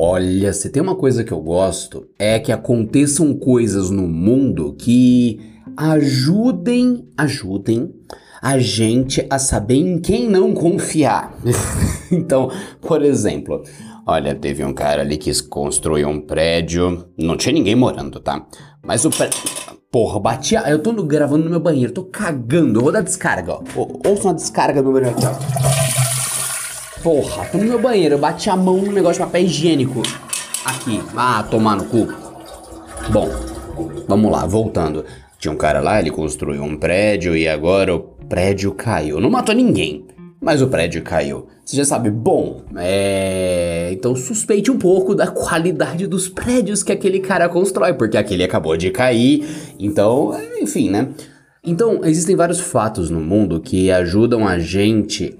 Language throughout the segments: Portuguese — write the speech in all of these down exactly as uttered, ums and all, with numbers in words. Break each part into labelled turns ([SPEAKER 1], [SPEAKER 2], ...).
[SPEAKER 1] Olha, se tem uma coisa que eu gosto, é que aconteçam coisas no mundo que ajudem, ajudem a gente a saber em quem não confiar. Então, por exemplo, olha, teve um cara ali que construiu um prédio, não tinha ninguém morando, tá? Mas o prédio... Porra, bati a... Eu tô no- gravando no meu banheiro, tô cagando, eu vou dar descarga, ó. Ô, ouça uma descarga no meu banheiro aqui, ó. Porra, tô no meu banheiro, eu bati a mão no negócio de papel higiênico. Aqui, ah, tomar no cu. Bom, vamos lá, voltando. Tinha um cara lá, ele construiu um prédio e agora o prédio caiu. Não matou ninguém, mas o prédio caiu. Você já sabe, bom, é... Então suspeite um pouco da qualidade dos prédios que aquele cara constrói, porque aquele acabou de cair, então, enfim, né? Então, existem vários fatos no mundo que ajudam a gente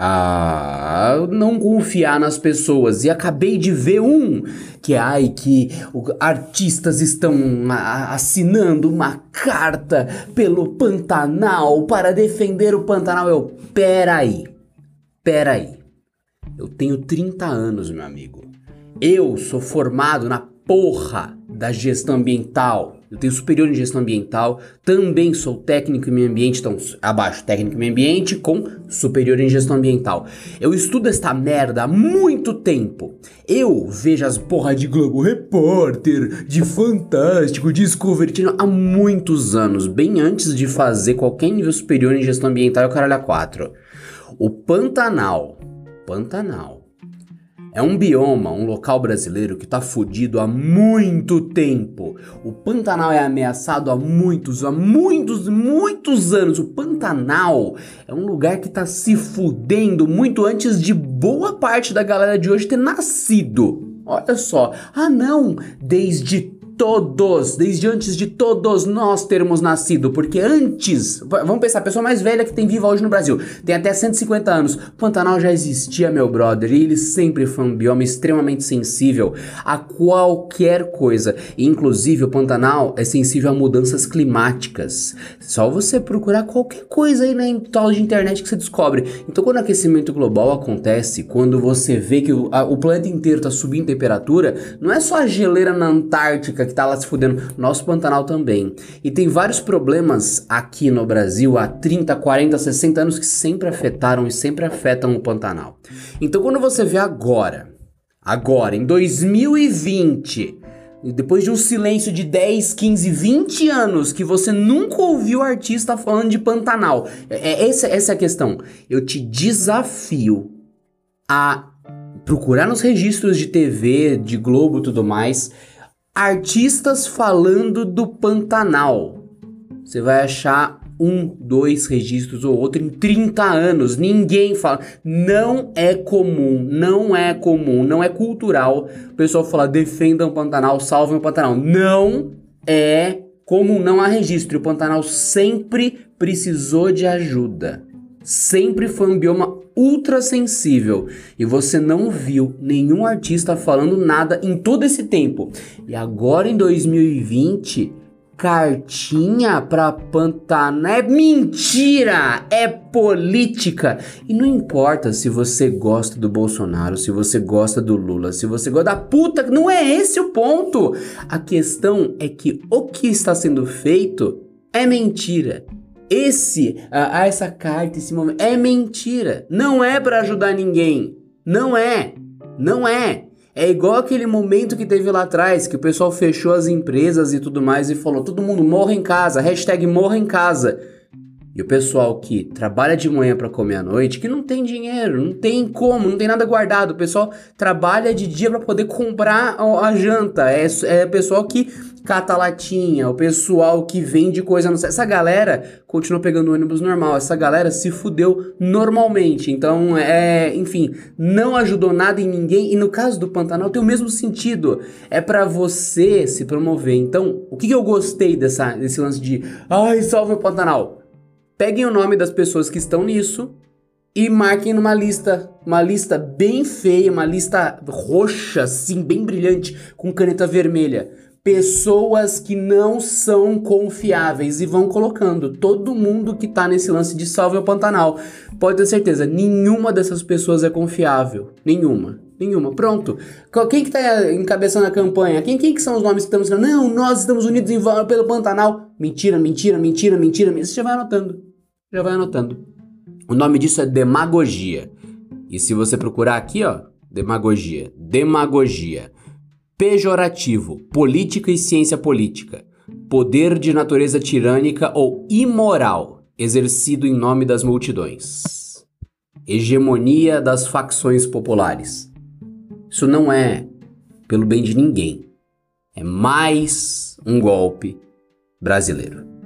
[SPEAKER 1] a não confiar nas pessoas. E acabei de ver um que, ai, que o- artistas estão a- assinando uma carta pelo Pantanal para defender o Pantanal. Eu, peraí, peraí. Eu tenho trinta anos, meu amigo. Eu sou formado na porra da gestão ambiental. Eu tenho superior em gestão ambiental. Também sou técnico em meio ambiente. Então, abaixo técnico em meio ambiente com superior em gestão ambiental. Eu estudo esta merda há muito tempo. Eu vejo as porra de Globo Repórter, de Fantástico, Discovery Channel há muitos anos. Bem antes de fazer qualquer nível superior em gestão ambiental e o caralho a quatro. O Pantanal... Pantanal é um bioma, um local brasileiro que tá fudido há muito tempo. O Pantanal é ameaçado há muitos, há muitos, muitos anos. O Pantanal é um lugar que tá se fudendo muito antes de boa parte da galera de hoje ter nascido. Olha só. Ah, não, desde todos, desde antes de todos nós termos nascido, porque antes, v- vamos pensar, a pessoa mais velha que tem viva hoje no Brasil, tem até cento e cinquenta anos, Pantanal já existia, meu brother, e ele sempre foi um bioma extremamente sensível a qualquer coisa, e, inclusive o Pantanal é sensível a mudanças climáticas, só você procurar qualquer coisa aí na tal de internet que você descobre. Então quando o aquecimento global acontece, quando você vê que o, a- o planeta inteiro está subindo temperatura, não é só a geleira na Antártica que tá lá se fudendo, nosso Pantanal também. E tem vários problemas aqui no Brasil há trinta, quarenta, sessenta anos que sempre afetaram e sempre afetam o Pantanal. Então quando você vê agora, agora em dois mil e vinte, depois de um silêncio de dez, quinze, vinte anos que você nunca ouviu artista falando de Pantanal, é, é- essa, essa é a questão. Eu te desafio a procurar nos registros de T V, de Globo e tudo mais, artistas falando do Pantanal. Você vai achar um, dois registros ou outro em trinta anos. Ninguém fala. Não é comum, não é comum, não é cultural o pessoal falar defendam o Pantanal, salvem o Pantanal. Não é comum, não há registro. E o Pantanal sempre precisou de ajuda. Sempre foi um bioma ultra sensível e você não viu nenhum artista falando nada em todo esse tempo. E agora em dois mil e vinte, cartinha pra Pantanal é mentira, é política. E não importa se você gosta do Bolsonaro, se você gosta do Lula, se você gosta da puta, não é esse o ponto. A questão é que o que está sendo feito é mentira. Esse, ah, ah, essa carta, esse momento, é mentira. Não é pra ajudar ninguém. Não é. Não é. É igual aquele momento que teve lá atrás, que o pessoal fechou as empresas e tudo mais e falou, todo mundo morra em casa, hashtag morra em casa. E o pessoal que trabalha de manhã pra comer à noite, que não tem dinheiro, não tem como, não tem nada guardado. O pessoal trabalha de dia pra poder comprar a, a janta. É, é o pessoal que cata latinha, o pessoal que vende coisa no... Essa galera continua pegando ônibus normal. Essa galera se fudeu normalmente. Então, é, enfim, não ajudou nada em ninguém. E no caso do Pantanal tem o mesmo sentido. É pra você se promover. Então, o que, que eu gostei dessa, desse lance de ai, salve o Pantanal? Peguem o nome das pessoas que estão nisso e marquem numa lista, uma lista bem feia, uma lista roxa, assim, bem brilhante, com caneta vermelha. Pessoas que não são confiáveis e vão colocando todo mundo que tá nesse lance de salve ao Pantanal. Pode ter certeza, nenhuma dessas pessoas é confiável, nenhuma. Nenhuma. Pronto. Quem que tá encabeçando a campanha? Quem, quem que são os nomes que estamos falando? Não, nós estamos unidos em, pelo Pantanal. Mentira, mentira, mentira, mentira. Você já vai anotando. Já vai anotando. O nome disso é demagogia. E se você procurar aqui, ó, demagogia, demagogia, pejorativo, política e ciência política, poder de natureza tirânica ou imoral, exercido em nome das multidões, hegemonia das facções populares. Isso não é pelo bem de ninguém. É mais um golpe brasileiro.